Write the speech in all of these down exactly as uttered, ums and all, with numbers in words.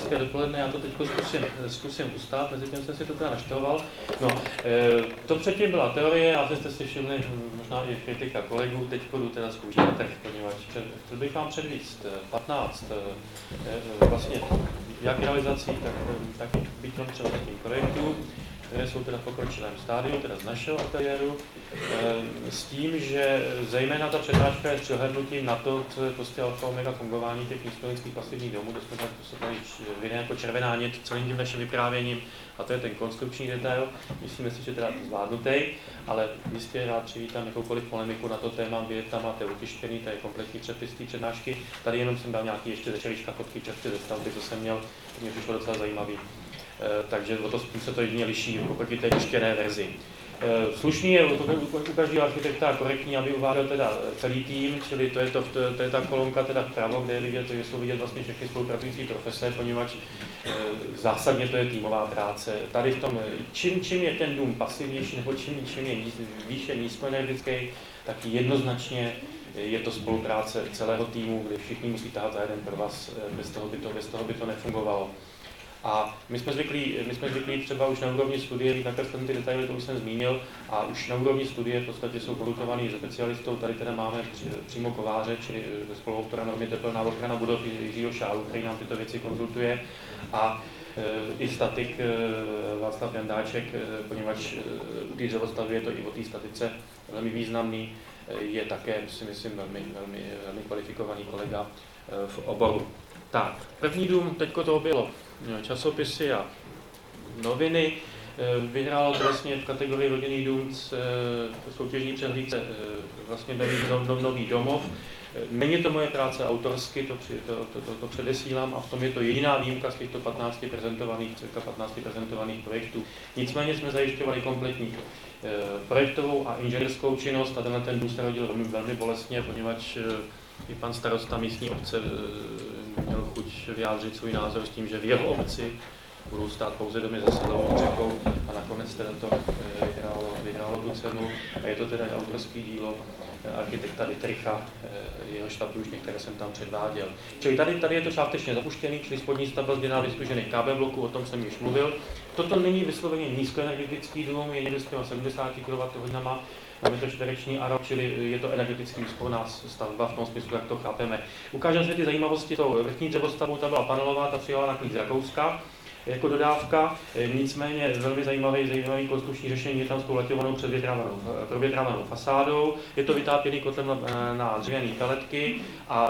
hezké dopoledne, já to teď zkusím, zkusím ustát, mezi tím jsem si to teda naštoval. No, to předtím byla teorie, já jste si všimli, možná i kritika kolegů, teď jdu teda zkoušet, poněvadž chtěl bych vám předvíst patnáct vlastně jak realizací, tak, tak bytom třeba tím projektů, které jsou teda v pokročilém stádiu, teda z našeho ateliéru, s tím, že zejména ta přednáška je s přihlédnutím na to, co je prostě alfa omega fungování těch nízkoenergetických pasivních domů, to jsme tady viděli jako červená nit celým tím naším vyprávěním, a to je ten konstrukční detail. Myslíme si, že teda zvládnutej, ale jistě rád přivítám jakoukoliv polemiku na to téma, vy tam máte utištěný, to je kompletní přepis té přednášky. Tady jenom jsem dal nějaký ještě ze čelička fotky čerstvé ze stavby, co jsem měl, to mě přišlo docela zajímavý. Takže o to spíš se to jedině liší oproti té tištěné verzi. Slušný je u každého architekta korektní, aby uváděl teda celý tým, čili to je, to, to, to je ta kolonka teda vpravo, kde je vidět, že jsou vidět vlastně všechny spolupracující profese, poněvadž zásadně to je týmová práce. Tady v tom, čím, čím je ten dům pasivnější, nebo čím, čím je výše nízkoenergetický, tak jednoznačně je to spolupráce celého týmu, kde všichni musí tahat za jeden provaz, bez toho by to, bez toho by to nefungovalo. A my jsme zvyklí, my jsme zvyklí třeba už na úrovni studie, víc nakreslené ty detaily, to už jsem zmínil, a už na úrovni studie v podstatě jsou konzultovaný specialistou, tady teda máme přímo kováře, čili spoluautora normy tepelná ochrana budov Jiřího Šálu, který nám tyto věci konzultuje, a e, i statik e, Václav Jandáček, e, poněvadž u té dřevostavby je to i o té statice velmi významný, e, je také, si myslím, velmi, velmi, velmi kvalifikovaný kolega e, v oboru. Tak, první dům, teďko to bylo časopisy a noviny, vyhrálo to vlastně v kategorii rodinný dům v soutěžní přehlídce vlastně nový, nov, nový domov. Není to moje práce autorsky, to, to, to, to, to předesílám, a v tom je to jediná výjimka z těchto patnácti prezentovaných, cirka patnácti prezentovaných projektů. Nicméně jsme zajišťovali kompletní projektovou a inženýrskou činnost a tenhle ten dům se rodil velmi, velmi bolestně, poněvadž i pan starosta místní obce měl chuť vyjádřit svůj názor s tím, že v jeho obci budou stát pouze domy za sedlovou řekou, a nakonec teda to vyhrálo, vyhrálo tu cenu. A je to teda autorský dílo architekta Dietricha, jeho štatuji už některé jsem tam předváděl. Čili tady, tady je to částečně zapuštěný, čili spodní stavba zděná vystužený ká bé bloku, o tom jsem již mluvil. Toto není vysloveně nízkoenergetický dům, je někde s těma sedmdesáti kilowatthodinama na metr čtvereční a rok, čili je to energeticky úsporná stavba v tom smyslu, jak to chápeme. Ukážeme si ty zajímavosti, to vrchní dřevostavbu, ta byla panelová, ta přijala na klíč z Rakouska jako dodávka, nicméně velmi zajímavý, zajímavý konstrukční řešení je tam s tou laťovanou předvětrávanou, provětrávanou fasádou. Je to vytápěný kotlem na, na dřevěné peletky a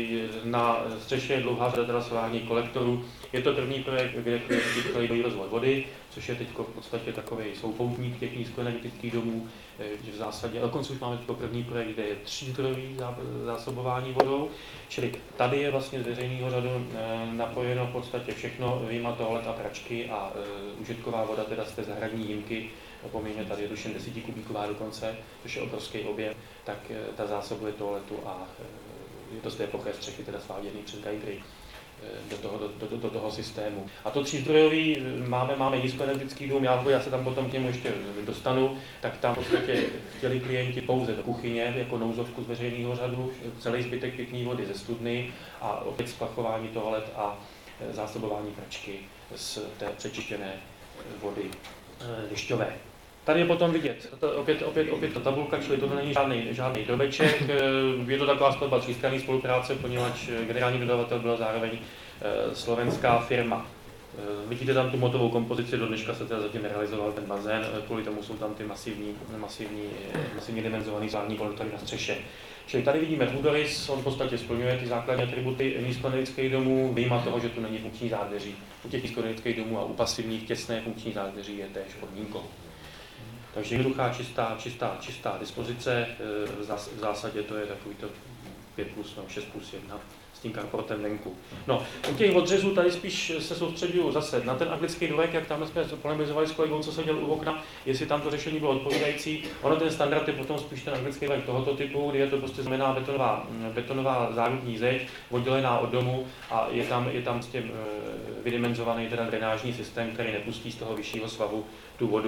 na střeše je dlouhá řada teda solárních kolektorů. Je to první projekt, kde je rozvod vody, což je teď v podstatě takový soupoutník těch nízkoenergetických domů, že v zásadě, dokonce už máme jako první projekt, kde je třízdrojový zásobování vodou, čili tady je vlastně z veřejného řadu napojeno v podstatě všechno, vyjma toalet a pračky a e, užitková voda teda z té zahradní jímky, poměrně tady je tuším deset kubíková dokonce, což je obrovský objem, tak e, ta zásobuje toaletu a e, je to z té ploché střechy teda sváděný přes gajgry do toho, do, do, do toho systému. A to třízdrojový, máme, máme nízkoenergetický dům, já, já se tam potom k němu ještě dostanu, tak tam v podstatě chtěli klienti pouze do kuchyně, jako nouzovku z veřejného řadu, celý zbytek pitné vody ze studny a opět splachování toalet a zásobování pračky z té přečištěné vody dešťové. Tady je potom vidět, opět, opět, opět ta tabulka, čili to není žádný, žádný drobeček, je to taková stavba třístranné spolupráce, poněvadž generální dodavatel byla zároveň slovenská firma. Vidíte tam tu motovou kompozici, do dneška se teda zatím nerealizoval ten bazén, kvůli tomu jsou tam ty masivní, masivní, masivně dimenzované solární kolektory na střeše. Čili tady vidíme půdorys, on v podstatě splňuje ty základní atributy nízkoenergetických domů, vyjma toho, že tu není funkční zádveří. U těch nízkoenergetických domů a u pasivních těsné funkční zádveří je též podmínkou. Takže jednoduchá, čistá, čistá, čistá dispozice, v zásadě to je takový to pět plus, no, šest plus jedna s tím karportem venku. No, u těch odřezů tady spíš se soustředuju zase na ten anglický dvorek, jak tam jsme polemizovali s kolegou, co se děl u okna, jestli tam to řešení bylo odpovídající. Ono ten standard je potom spíš ten anglický dvorek tohoto typu, kdy je to prostě znamená betonová, betonová zárubní zeď, oddělená od domu a je tam, je tam s tím vydimenzovaný teda drenážní systém, který nepustí z toho vyššího svahu tu vodu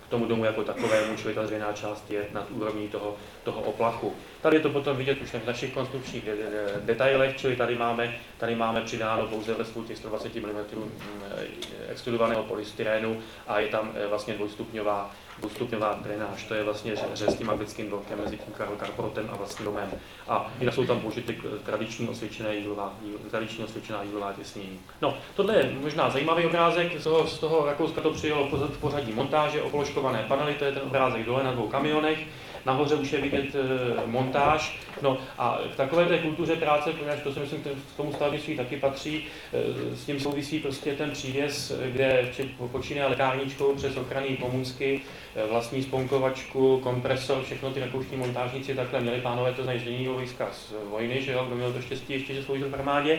tomu domu jako takovému, čili ta dřevěná část je nad úrovní toho, toho oplachu. Tady je to potom vidět už v našich konstrukčních detailech, čili tady máme, tady máme přidáno pouze vrstvu těch sto dvacet milimetrů extrudovaného polystyrenu a je tam vlastně dvoustupňová, dvoustupňová drenáž. To je vlastně řez s tím anglickým blokem mezi tím karportem a vlastním domem. A jinak jsou tam použity tradiční osvědčené jílová, tradiční osvědčená jílová těsnění. No, tohle je možná zajímavý obrázek, z toho, z toho Rakouska to přijelo v pořadí montáže, oploškované panely, to je ten obrázek dole na dvou kamionech. Nahoře už je vidět e, montáž. No a v takové té kultuře práce, protože to si myslím, k tomu stavebnictví taky patří, e, s tím souvisí prostě ten přívěs, kde počínaje lékárničkou přes ochranné pomůcky, e, vlastní sponkovačku, kompresor, všechno ty rakouští montážníci takhle měli, pánové to znají z dějinného vojska z vojny, že jo, kdo měl to štěstí ještě, že sloužil v armádě.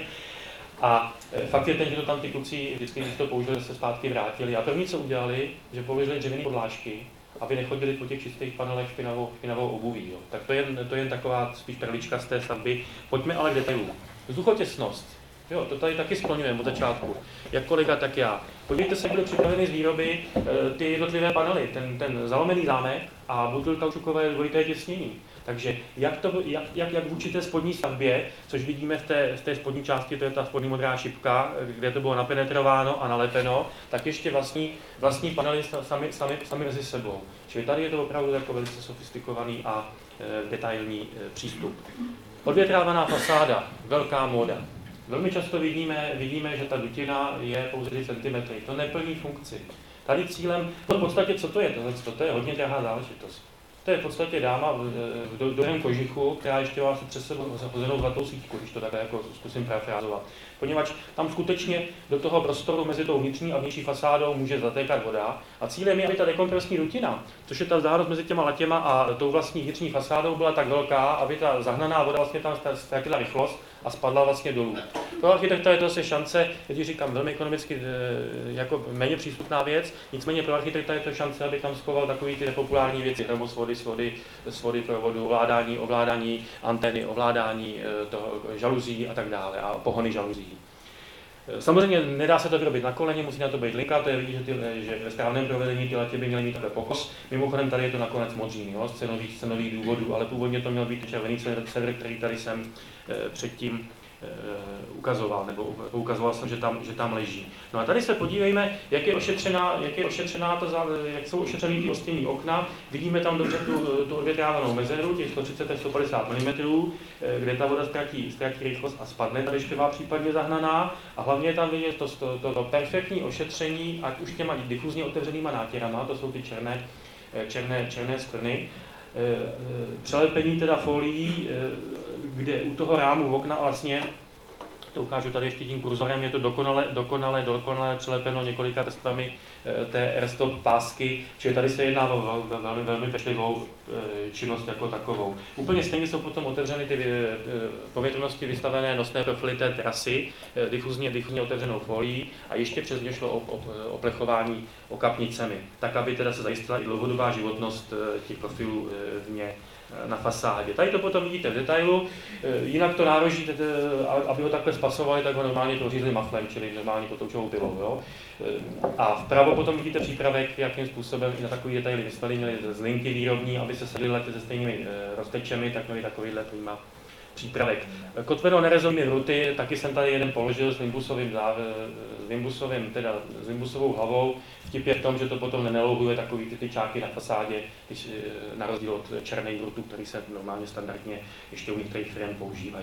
A e, fakt je ten, že to tam ty kluci vždycky, když to použili, se zpátky vrátili. A první, co udělali, že položili dřevěné podlážky, aby nechodili po těch čistých panelech špinavou, špinavou obuví. Jo. Tak to je, to je jen taková spíš perlička z té stavby. Pojďme ale k detailům. Vzduchotěsnost. Jo, to tady taky skloňujeme od začátku. Jak kolega, tak já. Podívejte se, jak byly připraveny z výroby ty jednotlivé panely. Ten, ten zalomený zámek a butyl kaučukové dvojité těsnění. Takže jak, to, jak, jak, jak vůči té spodní stavbě, což vidíme v té, v té spodní části, to je ta spodní modrá šipka, kde to bylo napenetrováno a nalepeno, tak ještě vlastní, vlastní panely sami, sami, sami mezi sebou. Čili tady je to opravdu jako velice sofistikovaný a e, detailní e, přístup. Odvětrávaná fasáda, velká móda. Velmi často vidíme, vidíme, že ta dutina je pouze tři centimetry. To neplní funkci. Tady cílem, v podstatě co to je? To, to je hodně drahá záležitost. To je v podstatě dáma v dobrém kožichu, která ještě má přes sebou zahozenou zlatou sítku, když to takhle jako zkusím parafrázovat. Poněvadž tam skutečně do toho prostoru mezi tou vnitřní a vnější fasádou může zatékat voda. A cílem je, aby ta dekompresní rutina, což je ta vzdálenost mezi těma latěma a tou vlastní vnitřní fasádou, byla tak velká, aby ta zahnaná voda vlastně tam ztratila rychlost a spadla vlastně dolů. Pro architekta je to zase šance, když říkám, velmi ekonomicky jako méně přístupná věc, nicméně pro architekta je to šance, aby tam schoval takové ty nepopulární věci, hromosvody, svody, svody provodu, ovládání, ovládání antény, ovládání toho žaluzí a tak dále a pohony žaluzí. Samozřejmě nedá se to vyrobit na koleně, musí na to být linka, to je vidět, že, ty, že ve správném provedení ty latě by měly mít takhle pokos. Mimochodem tady je to nakonec modří, jo, z cenových, cenových důvodů, ale původně to měl být červený sever, který tady jsem e, předtím ukazoval, nebo ukazoval jsem, že tam, že tam leží. No a tady se podívejme, jak je ošetřená, jak je ošetřená ta, jak jsou ošetřený ty ostěnní okna. Vidíme tam dobře tu, tu odvětrávanou mezeru, těch sto třicet až sto padesát milimetrů, kde ta voda ztratí, ztratí rychlost a spadne, ta dešťová případně zahnaná. A hlavně je tam vidět to, to, to, to perfektní ošetření, ať už těma difuzně otevřenýma nátěrama, to jsou ty černé, černé, černé skvrny. Přelepení teda folií, kde u toho rámu v okna vlastně, to ukážu tady ještě tím kurzorem, je to dokonale, dokonale, dokonale přelepeno několika vrstvami té airstop pásky, čili tady se jedná o velmi, velmi pečlivou činnost jako takovou. Úplně stejně jsou potom otevřeny ty povětrnosti vystavené nosné profily té terasy, difuzně, difuzně otevřenou folií a ještě přes ně šlo o, o, o plechování okapnicemi, tak aby teda se zajistila i dlouhodobá životnost těch profilů vně na fasádě. Tady to potom vidíte v detailu, jinak to nároží, aby ho takhle spasovali, tak ho normálně prořízli maflem, čili normálně potoučovou pilou. Jo? A vpravo potom vidíte přípravek, jakým způsobem i na takový detaily vyslali, měli z linky výrobní, aby se sedly lety se stejnými roztečemi, tak měli takovýhle prýma přípravek. Kotveno nerezovými hruty, taky jsem tady jeden položil s limbusovým, s limbusovým teda s limbusovou hlavou. Vtip je v tom, že to potom nenelouhuje takový ty tyčáky na fasádě, když, na rozdíl od černých hrutů, který se normálně standardně ještě u některých firm používají.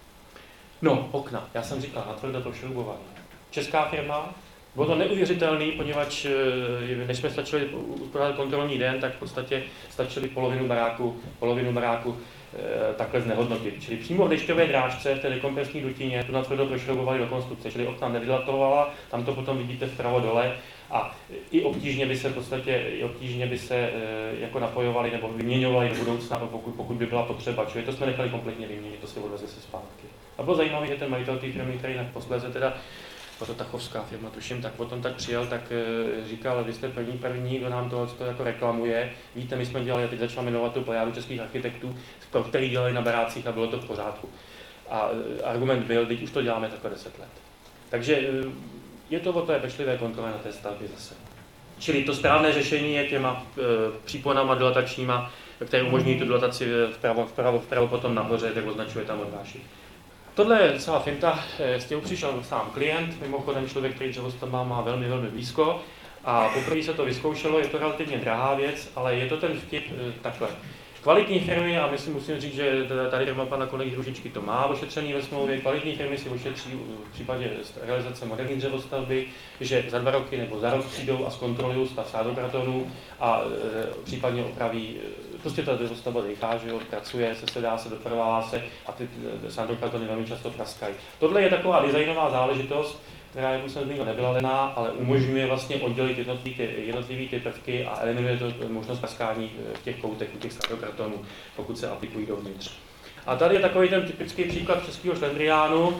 No, okna. Já jsem říkal, natvrdo prošroubovaný. Česká firma. Bylo to neuvěřitelný, poněvadž než jsme stačili uspořádat kontrolní den, tak v podstatě stačili polovinu baráku, polovinu baráku e, takhle znehodnotit. Čili přímo v dešťové drážce v té dekompresní dutině tu natvrdo prošroubovali do konstrukce, čili okna nedilatovala, tam to potom vidíte vpravo dole a i obtížně by se v podstatě, i obtížně by se e, jako napojovali nebo vyměňovali do budoucna, pokud, pokud by byla potřeba. Čili to jsme nechali kompletně vyměnit, to si odvezli se zpátky. A bylo zajímavé, že ten majitel té firmy, který posléze teda to tachovská firma, tuším, tak potom tak přijel, tak e, říkal, vy jste první, první, kdo nám to, to jako reklamuje. Víte, my jsme dělali, a teď začala jmenovat tu plejádu českých architektů, pro který dělali na barácích a bylo to v pořádku. A e, argument byl, teď už to děláme takhle deset let. Takže e, je to o té pečlivé kontrole na té stavbě zase. Čili to správné řešení je těma e, příponama dilatačníma, které umožní tu dilataci vpravo, vpravo, vpravo, potom nahoře, tak označuje tam odráží. Tohle je celá finta, s tím přišel sám klient, mimochodem člověk, který dřevostavba má velmi, velmi blízko. A poprvé se to vyzkoušelo, je to relativně drahá věc, ale je to ten vtip takhle. Kvalitní firmy, a myslím, musím říct, že tady firma pana kolegy Růžičky to má ošetřený ve smlouvě, kvalitní firmy si ošetří v případě realizace moderní dřevostavby, že za dva roky nebo za rok přijdou a zkontrolují stav sádrokartonů a e, případně opraví, prostě ta dřevostavba dechá, že jo, pracuje, se sedá, se doprovává se a ty sádrokartony velmi často praskají. Tohle je taková designová záležitost, která, jak už jsem zmínil, nebyla lená, ale umožňuje vlastně oddělit jednotlivý ty, jednotlivý ty prvky a eliminuje to možnost praskání v těch koutech, u těch sádrokartonů, pokud se aplikují dovnitř. A tady je takový ten typický příklad českého šlendriánu.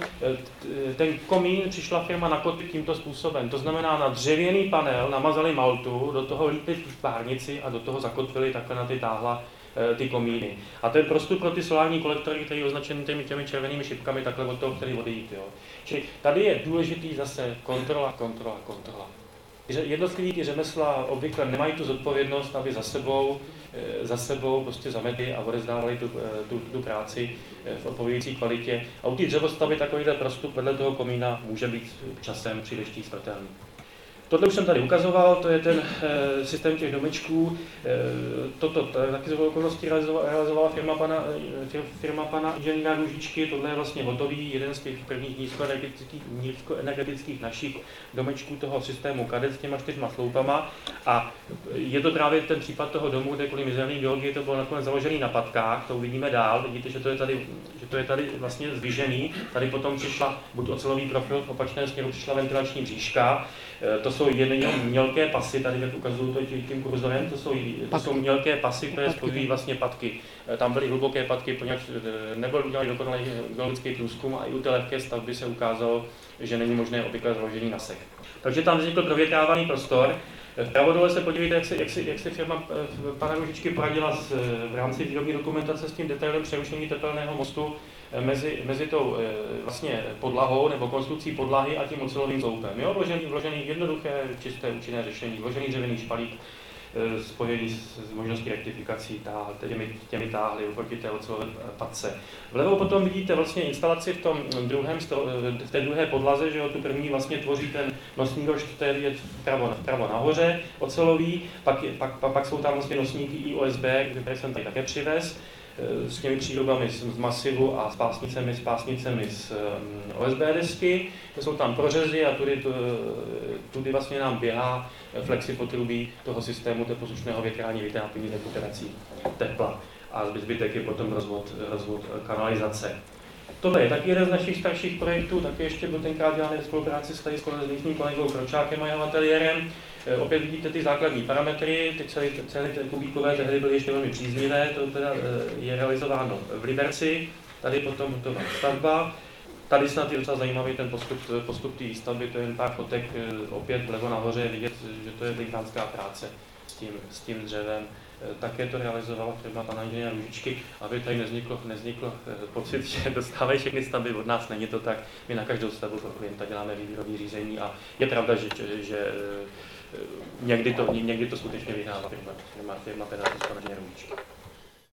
Ten komín přišla firma nakotvit tímto způsobem. To znamená, na dřevěný panel namazali maltu, do toho lítli v párnici a do toho zakotvili takhle na ty táhla ty komíny. A ten prostor pro ty solární kolektory, který je označený těmi, těmi červenými šipkami, takhle od toho chtěli odejít. Jo. Čili tady je důležitý zase kontrola, kontrola, kontrola. Jednotliví ty řemesla obvykle nemají tu zodpovědnost, aby za sebou, za sebou prostě zametli a odezdávali tu, tu, tu práci v odpovědějící kvalitě. A u té dřevostavby takovýhle prostup vedle toho komína může být časem při deštích smrtelný. Tohle už jsem tady ukazoval, to je ten e, systém těch domečků. E, toto taky z okolností realizovala, realizovala firma pana, firma pana inženýra Růžičky. Tohle je vlastně hotový, jeden z těch prvních nízkoenergetických, nízkoenergetických našich domečků toho systému Kadet s těma čtyřma sloupama. A je to právě ten případ toho domu, kde kvůli mizerné geologii to bylo nakonec založený na patkách, to uvidíme dál. Vidíte, že to je tady, že to je tady vlastně zvížený. Tady potom přišla buď ocelový profil, v opačném směru přišla ventilační bříška. To jsou jenom mělké pasy, tady jak ukazuju to tím kurzorem, to jsou, to jsou mělké pasy, které spojují vlastně patky. Tam byly hluboké patky, poněvadž nebyl udělaný dokonalý geologický průzkum a i u té lehké stavby se ukázalo, že není možné obvykle založení na sek. Takže tam vznikl provětrávaný prostor. Vpravo dole se podívejte, jak se, jak se, jak se firma pana Růžičky poradila s, v rámci výrobní dokumentace s tím detailem přerušení tepelného mostu mezi, mezi tou vlastně podlahou nebo konstrukcí podlahy a tím ocelovým sloupem. Jo, vložený, vložený jednoduché, čisté, účinné řešení, vložený dřevěný špalík spojený s, s možností rektifikací tá, těmi, těmi táhly oproti té ocelové patce. Vlevo potom vidíte vlastně instalaci v tom druhém, v té druhé podlaze, že jo, tu první vlastně tvoří ten nosní rošt, který je vpravo, vpravo nahoře, ocelový, pak, je, pak, pak, pak jsou tam vlastně nosníky I O S B, které jsem tady také přivez, s těmi přírodami z, z masivu a s pásnicemi, s pásnicemi z um, O S B desky. Jsou tam prořezy a tudy, tudy vlastně nám běhá flexipotrubí toho systému teplozvučného větrání, vytápění, rekuperací tepla. A zbytek je potom rozvod, rozvod kanalizace. Tohle je taky jeden z našich starších projektů, taky ještě byl tenkrát dělaný ve spolupráci s tady s mým kolegou Kročákem a jeho ateliérem. Opět vidíte ty základní parametry, ty celé, celé ty kubíkové tehdy byly ještě velmi příznivé, to teda je realizováno v Liberci, tady potom hotová stavba. Tady snad je docela zajímavý ten postup, postup té výstavby, to je jen pár fotek, opět vlevo nahoře vidět, že to je velikánská práce s tím, s tím dřevem. Také to realizovala firma pana inženýra Růžičky, aby tady nevzniklo, nevzniklo pocit, že dostávají všechny stavby od nás, není to tak. My na každou stavbu pro klienta děláme výběrové řízení a je pravda, že, že, že někdy, to, někdy to skutečně vyhrává firma, firma, firma pana inženýra Růžičky.